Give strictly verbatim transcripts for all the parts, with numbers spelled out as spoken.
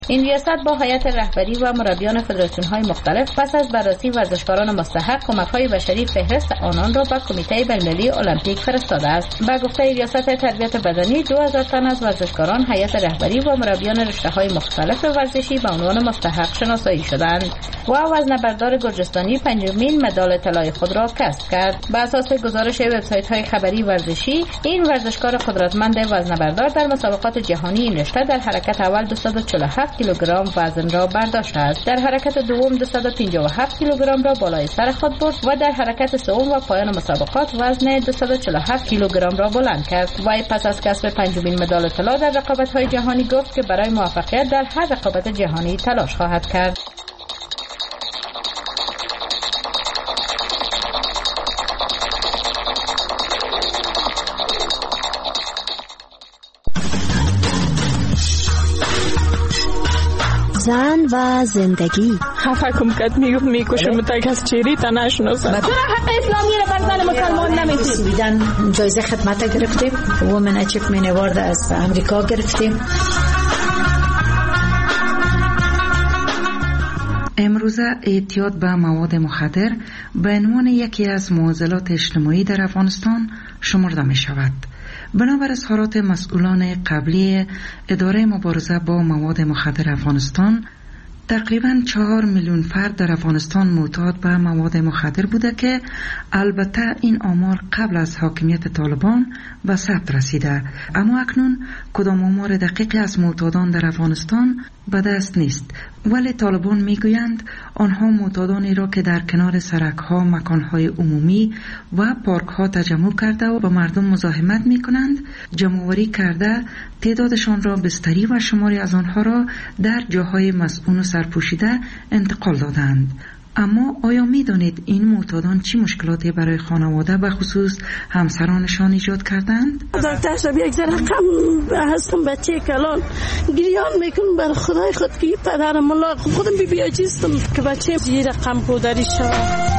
این ریاست با هیئت رهبری و مربیان فدراسیون‌های مختلف پس از بررسی ورزشکاران مستحق کمک‌های بشری فهرست آنان را به کمیته بین‌المللی المپیک فرستاده است. به گفته ریاست تربیت بدنی دو هزار تن از ورزشکاران هیئت رهبری و مربیان رشته‌های مختلف ورزشی به عنوان مستحق شناسایی شدند و وزنه‌بردار گرجستانی پنجمین مدال طلای خود را کسب کرد. بر اساس گزارش وبسایت‌های خبری ورزشی، این ورزشکار قدرتمند وزنه‌بردار در مسابقات جهانی این رشته در حرکت اول دویست و چهل و هفت کیلوگرم وزن را برداشت است. در حرکت دوم دویست و پنجاه و هفت کیلوگرم را بالای سر خود برد و در حرکت سوم و پایان مسابقات وزن دویست و چهل و هفت کیلوگرم را بلند کرد. وی پس از کسب پنجمین مدال طلا در رقابت‌های جهانی گفت که برای موفقیت در هر رقابت جهانی تلاش خواهد کرد. زن و زندگی. خفه کم کد میگفت میکشم تا کس چیری تا نشناسم. تو حق اسلامی را بر زن مسلمان نمیدید. سویدن جایزه خدمت گرفتیم، وومن اچیومنت اوارد از امریکا گرفتیم. امروزه اعتیاد به مواد مخدر به عنوان یکی از معضلات اجتماعی در افغانستان شمرده می شود. بنابر اظهارات مسئولان قبلی اداره مبارزه با مواد مخدر افغانستان، تقریباً چهار میلیون فرد در افغانستان معتاد به مواد مخدر بوده که البته این آمار قبل از حاکمیت طالبان به ثبت رسیده، اما اکنون کدام آمار دقیقی از معتادان در افغانستان به دست نیست. ولی طالبان میگویند آنها معتادانی را که در کنار سرک‌ها، مکان‌های عمومی و پارک‌ها تجمع کرده و با مردم مزاحمت می‌کنند جمع‌آوری کرده تعدادشان را بستری و شماری از آنها را در جاهای مسئول و سرپوشیده انتقال دادند. اما آیا می دانید این معتادان چی مشکلاتی برای خانواده به خصوص همسرانشان ایجاد کردند؟ در تشرب یک ذره غم هستم، بچه کلان گریان میکنم بر خدای خود که پدرم الله خودم بی بی عجیزتم که بچه زیر غم پودری شد.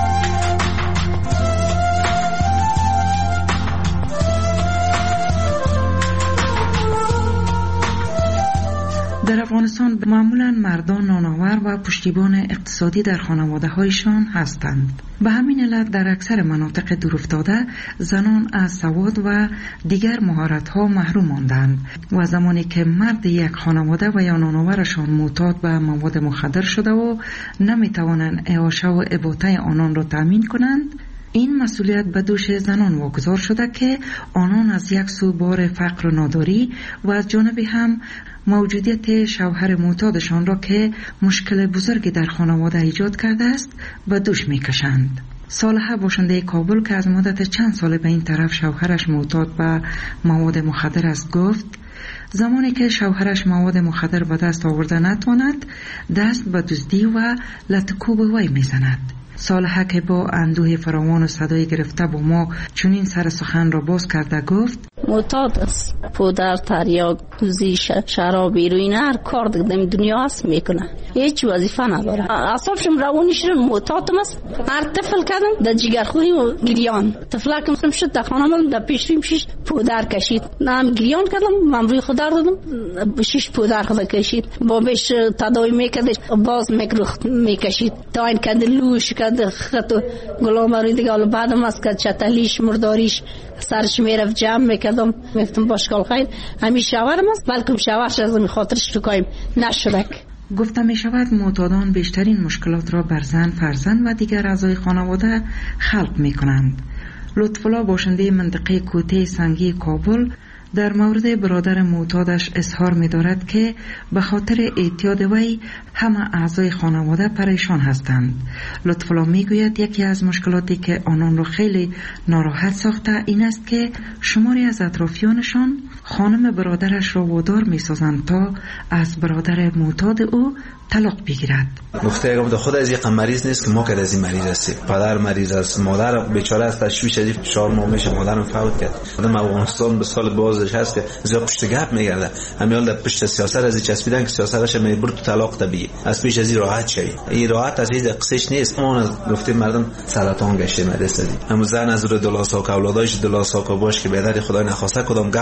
در افغانستان معمولاً مردان نانآور و پشتیبان اقتصادی در خانواده هایشان هستند. به همین علت در اکثر مناطق دورافتاده زنان از سواد و دیگر مهارت ها محروم ماندند و زمانی که مرد یک خانواده و یا نانآورشان معتاد به مواد مخدر شده و نمی توانند اعاشه و اباطه آنان را تامین کنند، این مسئولیت به دوش زنان واگذار شده که آنان از یک سو بار فقر و ناداری و از جانب هم موجودیت شوهر معتادشان را که مشکل بزرگی در خانواده ایجاد کرده است به دوش میکشند. صالحه باشنده کابل که از مدت چند سال به این طرف شوهرش معتاد به مواد مخدر است گفت زمانی که شوهرش مواد مخدر به دست آورده نتواند دست به دزدی و لطکوب وی میزند. صالحه که با اندوه فراوان و صدای گرفته با ما چنین سر سخن را باز کرده گفت معتاد است، پودر، تریاک، کوزی، شراب، هیروئین، هر کار دیگه دنیا هست میکنه، هیچ وظیفه نداره. اعصابشم روانیش معتادم است. هر طفل کردم در جگرخویی و گریان، طفلکم شد در خانه‌ام در پیشیم شش پودر کشید، نام گریان کردم، من روی خود دادم شش پودر خود کشید، با بهش تداوی میکرد باز میکروخت میکشید تا این کد لوش کد خط گلام روی دیگه. حالا بعدم از کد چتلیش مرداریش سرش میرفت جمع میکردم، میفتم باشکال خیر همین شوهرم است بلکه شوهرش از این خاطرش فکایم نشدک. گفته می شود معتادان بیشترین مشکلات را بر زن، فرزند و دیگر اعضای خانواده خلق می کنند. لطف‌الله باشنده منطقه کوته سنگی کابل در مورد برادر معتادش اظهار می دارد که به خاطر اعتیاد وی همه اعضای خانواده پریشان هستند. لطف‌الله می گوید یکی از مشکلاتی که آنان را خیلی ناراحت ساخته این است که شماری از اطرافیانشان خانم برادرش را وادار می سازند تا از برادر معتاد او طلاق بگیرد. گفته گفت خود از یک مریض نیست که ما که از این مریض هستیم، پدر مریض است، مادر بیچاره است، تشویش از چهار ماه میشه مادرم فوت کرد. آدم افغانستان به سال بازش هست که زیاد پشت گپ میگرده، همیال در پشت سیاست از چسبیدن که سیاستش میبرد تو طلاق طبیعی از پیش از این راحت شوی. این راحت از هیچ قصهش نیست. اون گفته مردم سرطان گشته مدرسه دی، اما زن از رو دلاسا که اولادایش دلاسا که باش که بدر خدای نخواسته کدام گپ از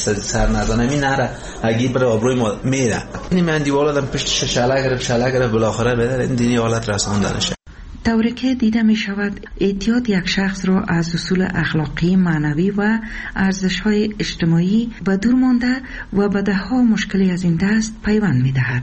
سر نزنه می نره اگه بر آبروی ما میره. این من دیوالا دم پشت شله گرفت شله گرفت بالاخره بدر این دینی حالت رساندنشه. طوری که دیده می شود اعتیاد یک شخص را از اصول اخلاقی، معنوی و ارزش‌های اجتماعی به دور مانده و به ده‌ها مشکلی از این دست پیوند می دهد.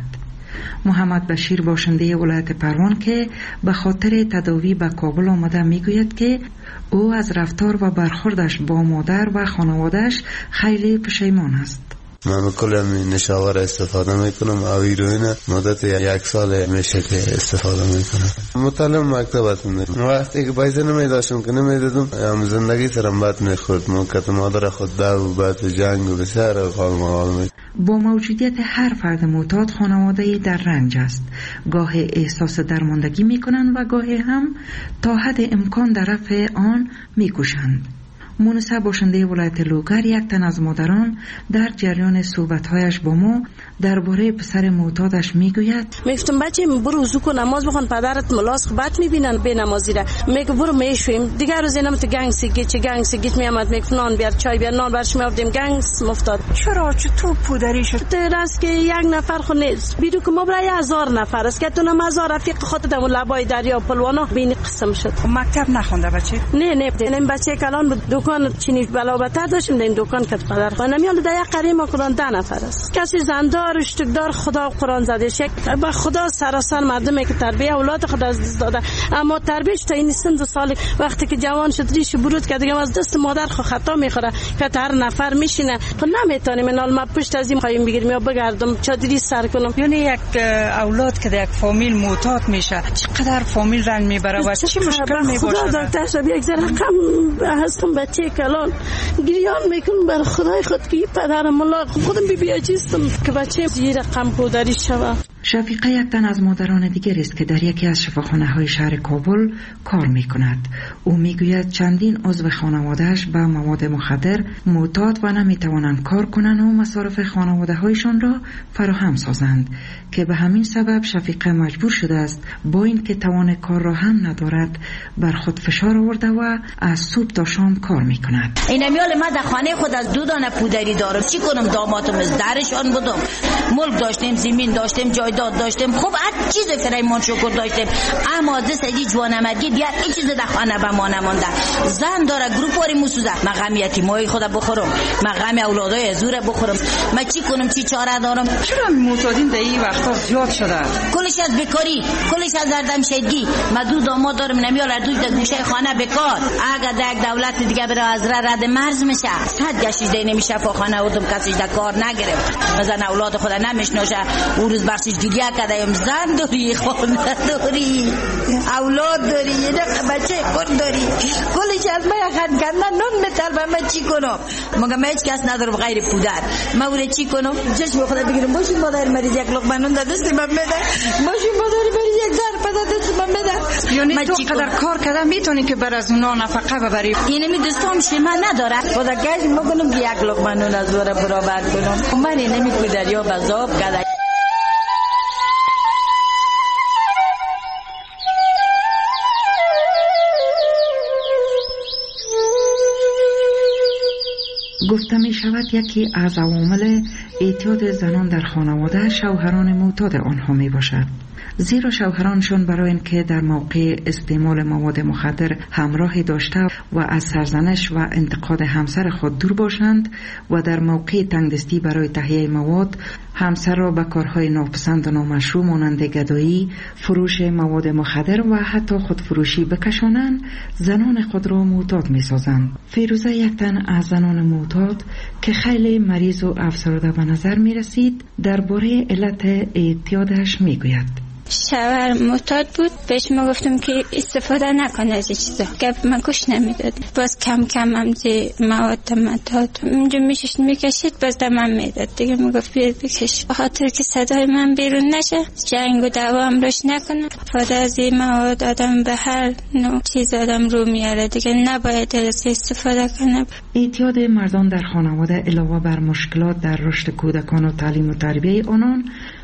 محمد بشیر باشنده ولایت پروان که به خاطر تداوی به کابل آمده می گوید که او از رفتار و برخوردش با مادر و خانوادهش خیلی پشیمان است. من کل نشاور استفاده میکنم او هیروئین مدت یک سال میشه که استفاده میکنم. مطالعه مکتب هستم. وقتی که پیسه نمیداشتم که نمیدادم هم زندگی سرم بد میخورد. موقت مادر خود دو بعد جنگ و بسیار قال مقال می. با موجودیت هر فرد معتاد خانواده در رنج است. گاه احساس درماندگی میکنند و گاه هم تا حد امکان در رفع آن میکوشند. مونسا باشنده ولایت لوگر یک تن از مادران در جریان صحبت‌هایش با ما درباره پسر معتادش میگوید میگفتم بچه برو وضو کن نماز بخون پدرت ملاس بد میبینن به نمازی را میگه برو میشویم دیگر روز اینم تو گنگ سگی چه گنگ سگیت میامد میگفت نان بیار چای بیار نان برش میاردیم گنگ مفتاد. چرا چطور پودری شد؟ درست که یک نفر خو نیست بیرو که ما برای هزار نفر است که تو نم هزار رفیق خودت در لبای دریا پلوانا بین قسم شد. مکتب نخونده بچه؟ نه نه این بچه کلان دکان چینی بلاوبته داشتیم در این دکان کت پدر خانم یال در یک قریه ما کلان ده نفر است. کسی زندار اشتکدار خدا قرآن زده شک با خدا سراسر مردمی که تربیه اولاد خدا از دست داده اما تربیهش تا این سن دو سال وقتی که جوان شد ریش برود که دیگه از دست مادر خو خطا میخوره که هر نفر میشینه خب نمیتونیم نال ما پشت از این خواهیم بگیریم یا بگردم چادری سر کنم. یعنی یک اولاد که در یک فامیل معتاد میشه چقدر فامیل رنگ میبره و چی مشکل میباشه؟ خدا دکتر شب یک ذره غم هستم بچه کلان گریان میکنم بر خدای خود که پدر ملا خودم بی بی عجیزم که بچه زیر غم پودری شوه. شفیقه یک تن از مادران دیگر است که در یکی از شفاخانه های شهر کابل کار می کند. او می گوید چندین عضو خانوادهش به مواد مخدر معتاد و نمی توانند کار کنند و مصارف خانواده هایشان را فراهم سازند که به همین سبب شفیقه مجبور شده است با این که توان کار را هم ندارد بر خود فشار آورده و از صبح تا شام کار می کند. این میال ما در خانه خود از دو دانه پودری دارم چی کنم دامادم از درشان بودم ملک داشتیم زمین داشتیم جایداد داشتیم خوب هر چیز فرایمان شکر داشتیم اما دست ای جوانمردی دیگر این چیز در خانه به ما نمانده. زن داره گروپاری موسوزه مقام یتیمای خود بخورم مقام اولادای ازور بخورم ما چی کنم چی چاره دارم. چرا معتادین در این وقتا زیاد شده؟ کلش از بیکاری کلش از زردم شدگی ما دو داماد دارم نمیال هر دوی در گوشه خانه بیکار اگر در یک دولت دیگه بره از رد مرز میشه صد گشت دی نمیشه خانه اردم کسی در کار نگرفت مثلا اولاد خود نمیشناسه او روز بخشش گریه کردیم زن داری خانه داری اولاد داری یه بچه خود داری کلش از ما یک خد کندن نون میطلبم من چی کنم مگه من هیچ کس ندارم غیر پودر من اوره چی کنم چشم خدا بگیرم باشی مادر مریض یک لقمه نون در دست من بده باشی مادر مریض یک ظرف در دست من بده. یعنی تو قدر کار کردن میتونی که بر از اونا نفقه ببری؟ یعنی می دستام شما نداره خدا گاز مگونم یک لقمه نون از وره برابر کنم من نمی پودریا بزاب کرده. گفته می شود یکی از عوامل اعتیاد زنان در خانواده شوهران معتاد آنها می باشد. زیرا شوهرانشان برای اینکه در موقع استعمال مواد مخدر همراهی داشته و از سرزنش و انتقاد همسر خود دور باشند و در موقع تنگدستی برای تهیه مواد همسر را به کارهای ناپسند و نامشروع مانند گدایی، فروش مواد مخدر و حتی خودفروشی بکشانند زنان خود را معتاد می سازند. فیروزه یک تن از زنان معتاد که خیلی مریض و افسرده به نظر می رسید درباره علت اعتیادش می گوید. شوهر معتاد بود بهش ما گفتم که استفاده نکنه از این چیزا گپ من گوش نمیداد باز کم کم هم دی مواد مداد اونجا میشش میکشید باز دمم میداد دیگه میگفت بیاد بکش بخاطر که صدای من بیرون نشه جنگ و دعوا هم روش نکنه استفاده از این مواد آدم به هر نوع چیز آدم رو میاره دیگه نباید از استفاده کنه. اعتیاد مردان در خانواده علاوه بر مشکلات در رشد کودکان و تعلیم و تربیه آنان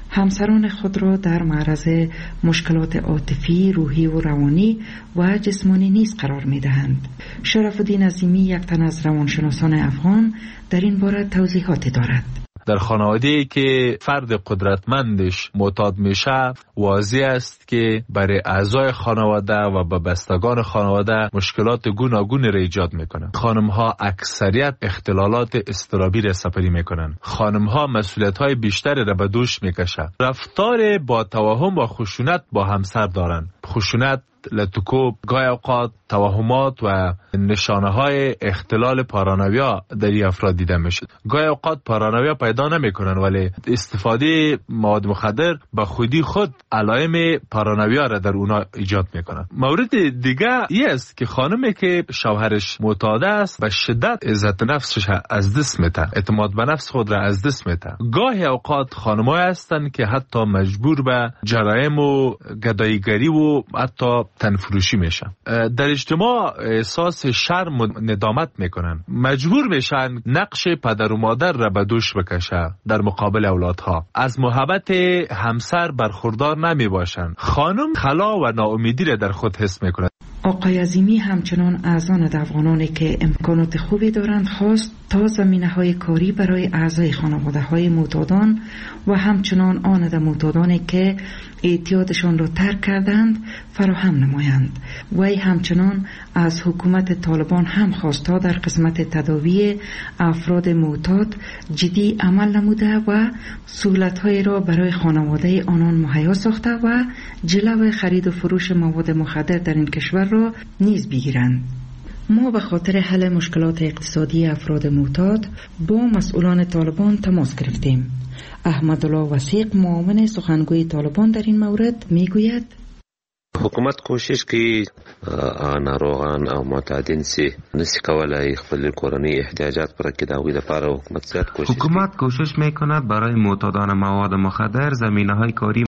همسران خود را در معرض مشکلات عاطفی، روحی و روانی و جسمانی نیز قرار می دهند. شرف الدین عظیمی، یک تن از روانشناسان افغان، در این باره توضیحاتی دارد. در خانواده‌ای که فرد قدرتمندش معتاد میشه، واضح است که برای اعضای خانواده و به بستگان خانواده مشکلات گوناگون را ایجاد میکنن. خانم‌ها اکثریت اختلالات اضطرابی را سپری میکنن. خانم‌ها مسئولیت‌های بیشتری را به دوش میکشن. رفتار با توهم و خشونت با همسر دارن. خشونت، لطکوب، گاهی اوقات توهمات و نشانه های اختلال پارانویا در این افراد دیده میشه. گاهی اوقات پارانویا پیدا نمیکنن ولی استفاده مواد مخدر به خودی خود علائم پارانویا را در اونا ایجاد میکنن. مورد دیگه ای است که خانمی که شوهرش معتاد است به شدت عزت نفسش از دست میده، اعتماد به نفس خود را از دست میده. گاهی اوقات خانم‌ها هستند که حتی مجبور به جرایم و گداییگری و حتی تنفروشی میشن. در اجتماع احساس شرم و ندامت میکنن، مجبور میشن نقش پدر و مادر را به دوش بکشه در مقابل اولادها. از محبت همسر برخوردار نمی باشن. خانم خلا و ناامیدی را در خود حس میکنه. آقای عظیمی همچنان از آن افغانانی که امکانات خوبی دارند خواست تا زمینه‌های کاری برای اعضای خانواده‌های معتادان و همچنان آن معتادانی که اعتیادشان را ترک کردند فراهم نمایند. وی همچنان از حکومت طالبان هم خواست تا در قسمت تداوی افراد معتاد جدی عمل نموده و سهولت‌های را برای خانواده آنان مهیا ساخته و جلو خرید و فروش مواد مخدر در این کشور را نیز بگیرند. ما به خاطر حل مشکلات اقتصادی افراد معتاد با مسئولان طالبان تماس گرفتیم. احمدالله وثیق، معاون سخنگوی طالبان، در این مورد میگوید: حکومت کوشش کوي ناروغان او معتادین سي نسی کولای خپل کورنی احتیاجات پوره کړي. دا غوې لپاره حکومت زیات کوشش حکومت کوشش میکند برای معتادان مواد مخدر زمینه‌های کاری